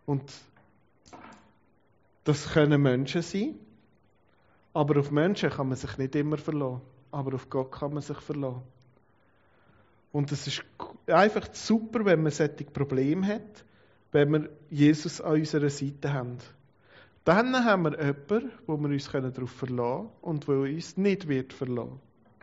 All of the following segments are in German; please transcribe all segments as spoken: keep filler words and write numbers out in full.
Und das können Menschen sein, aber auf Menschen kann man sich nicht immer verlassen. Aber auf Gott kann man sich verlassen. Und es ist einfach super, wenn man solche Probleme hat, wenn wir Jesus an unserer Seite haben. Dann haben wir jemanden, wo wir uns darauf verlassen können und der uns nicht wird verlassen.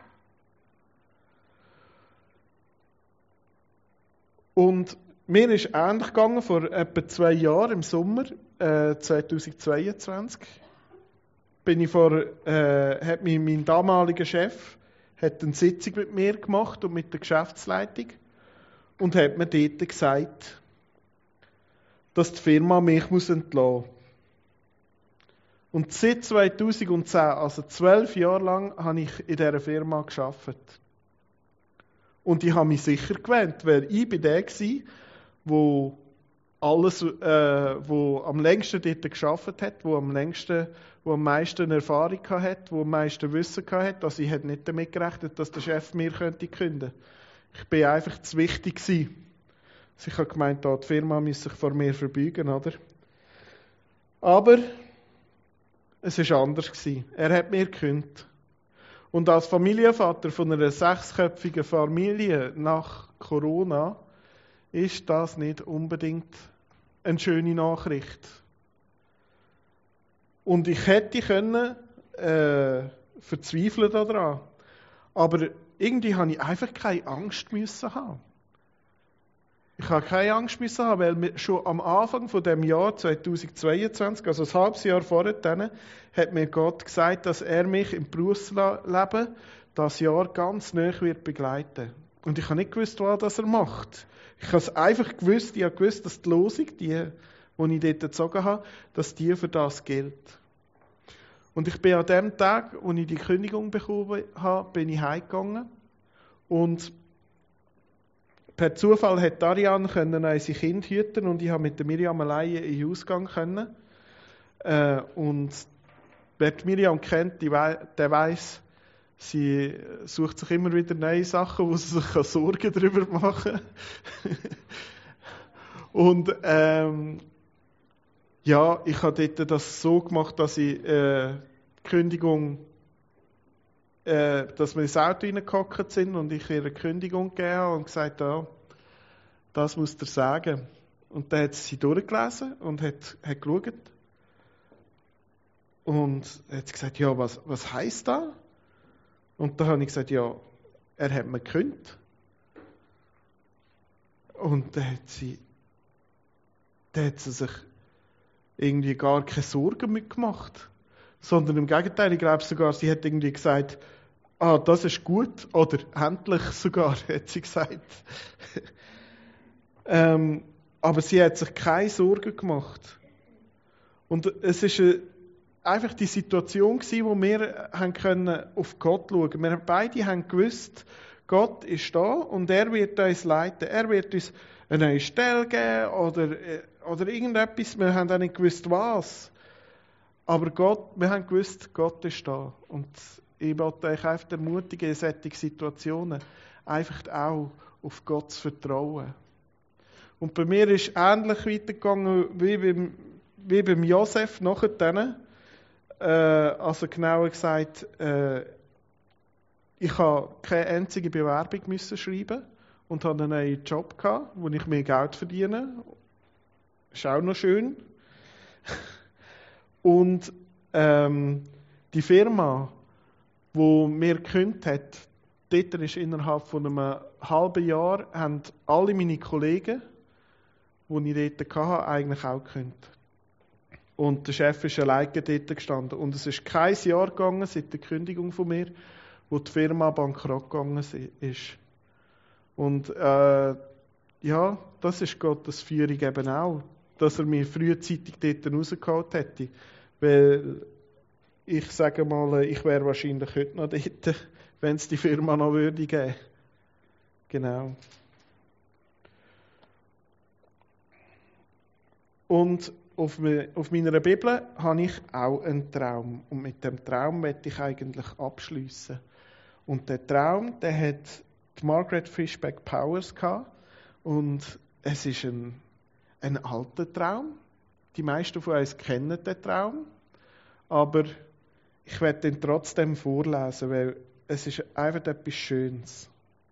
Und mir ist ähnlich gegangen, vor etwa zwei Jahren im Sommer äh, zweitausendzweiundzwanzig. Bin ich vor, äh, hat mich mein damaliger Chef hat eine Sitzung mit mir gemacht und mit der Geschäftsleitung und hat mir dort gesagt, dass die Firma mich muss entlassen muss. Und seit zweitausendzehn, also zwölf Jahre lang, habe ich in dieser Firma gearbeitet. Und ich habe mich sicher gewöhnt, weil ich bin der war, wo alles, äh, wo am längsten dort gearbeitet hat, wo am längsten, wo am meisten Erfahrung hat, wo am meisten Wissen hat. Also ich hätte nicht damit gerechnet, dass der Chef mir könnte kündigen. Ich bin einfach zu wichtig gewesen. Also ich habe gemeint, die Firma müsse sich vor mir verbeugen, oder? Aber es war anders gewesen. Er hat mir gekündigt. Und als Familienvater von einer sechsköpfigen Familie nach Corona ist das nicht unbedingt eine schöne Nachricht. Und ich hätte können äh, verzweifeln daran. Aber irgendwie habe ich einfach keine Angst müssen haben. Ich habe keine Angst müssen haben, weil wir schon am Anfang von dem Jahr zweitausendzweiundzwanzig, also ein halbes Jahr vorher, dann, hat mir Gott gesagt, dass er mich im Berufsleben das Jahr ganz nahe wird begleiten. Und ich habe nicht gewusst, was das er macht. Ich habe es einfach gewusst, ich habe gewusst, dass die Losung, die, die ich dort gezogen habe, dass die für das gilt. Und ich bin an dem Tag, als ich die Kündigung bekommen habe, bin ich heimgegangen. Und per Zufall hat Ariane unsere Kinder hüten und ich habe mit der Miriam alleine in den Ausgang können. Äh, und wer die Miriam kennt, der weiss, sie sucht sich immer wieder neue Sachen, wo sie sich Sorgen darüber machen kann. Und ähm, ja, ich habe dort das so gemacht, dass ich äh, die Kündigung, äh, dass wir ins Auto reingehockt sind und ich ihr eine Kündigung gegeben habe und gesagt habe, ja, das muss er sagen. Und dann hat sie durchgelesen und hat, hat geschaut. Und hat gesagt, ja, was, was heisst das? Und dann habe ich gesagt, ja, er hat mir gekündigt. Und dann hat sie, dann hat sie sich irgendwie gar keine Sorgen mitgemacht. Sondern im Gegenteil, ich glaube sogar, sie hat irgendwie gesagt, ah, das ist gut. Oder endlich sogar, hat sie gesagt. ähm, aber sie hat sich keine Sorgen gemacht. Und es ist eine, einfach die Situation gewesen, wo wir haben können auf Gott schauen. Wir beide haben gewusst, Gott ist da und er wird uns leiten. Er wird uns eine neue Stelle geben oder, oder irgendetwas. Wir haben auch nicht gewusst, was. Aber Gott, wir haben gewusst, Gott ist da. Und ich wollte euch einfach ermutigen, in solchen Situationen einfach auch auf Gott zu vertrauen. Und bei mir ist ähnlich weitergegangen wie beim, wie beim Josef nachher dann. Äh, also genauer gesagt, äh, ich habe keine einzige Bewerbung müssen schreiben und hatte einen neuen Job gehabt, wo ich mehr Geld verdiene. Ist auch noch schön. Und ähm, die Firma, die mir gekündigt hat, dort ist innerhalb von einem halben Jahr, haben alle meine Kollegen, die ich dort hatte, eigentlich auch gekündigt. Und der Chef ist alleine dort gestanden. Und es ist kein Jahr gegangen, seit der Kündigung von mir, wo die Firma bankrott gegangen ist. Und äh, ja, das ist Gottes Führung eben auch, dass er mich frühzeitig dort rausgeholt hätte. Weil ich sage mal, ich wäre wahrscheinlich heute noch dort, wenn es die Firma noch würde geben. Genau. Und auf, me, auf meiner Bibel habe ich auch einen Traum. Und mit dem Traum möchte ich eigentlich abschliessen. Und der Traum, der hat die Margaret Fishback Powers gehabt. Und es ist ein, ein alter Traum. Die meisten von uns kennen den Traum, aber ich werde den trotzdem vorlesen, weil es ist einfach etwas Schönes.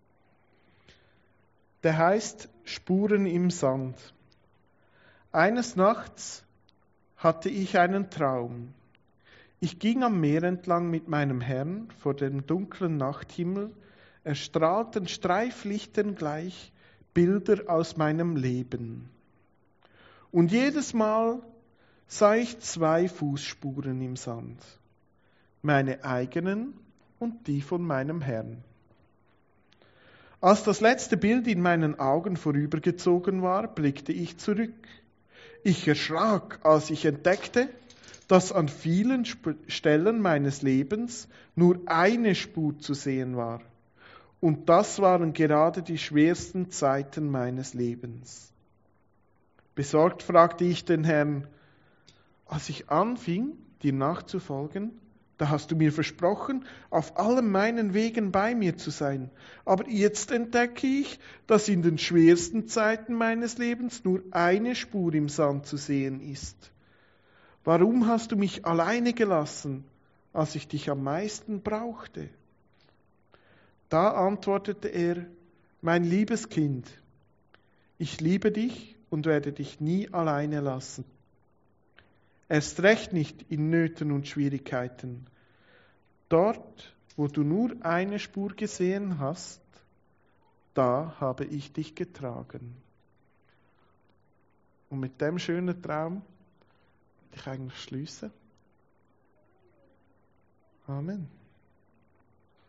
Der heißt Spuren im Sand. Eines Nachts hatte ich einen Traum. Ich ging am Meer entlang mit meinem Herrn vor dem dunklen Nachthimmel, erstrahlten Streiflichtern gleich Bilder aus meinem Leben. Und jedes Mal sah ich zwei Fußspuren im Sand, meine eigenen und die von meinem Herrn. Als das letzte Bild in meinen Augen vorübergezogen war, blickte ich zurück. Ich erschrak, als ich entdeckte, dass an vielen Sp- Stellen meines Lebens nur eine Spur zu sehen war. Und das waren gerade die schwersten Zeiten meines Lebens. Besorgt fragte ich den Herrn, als ich anfing, dir nachzufolgen, da hast du mir versprochen, auf allen meinen Wegen bei mir zu sein. Aber jetzt entdecke ich, dass in den schwersten Zeiten meines Lebens nur eine Spur im Sand zu sehen ist. Warum hast du mich alleine gelassen, als ich dich am meisten brauchte? Da antwortete er, mein liebes Kind, ich liebe dich und werde dich nie alleine lassen. Erst recht nicht in Nöten und Schwierigkeiten. Dort, wo du nur eine Spur gesehen hast, da habe ich dich getragen. Und mit dem schönen Traum will ich eigentlich schließen. Amen.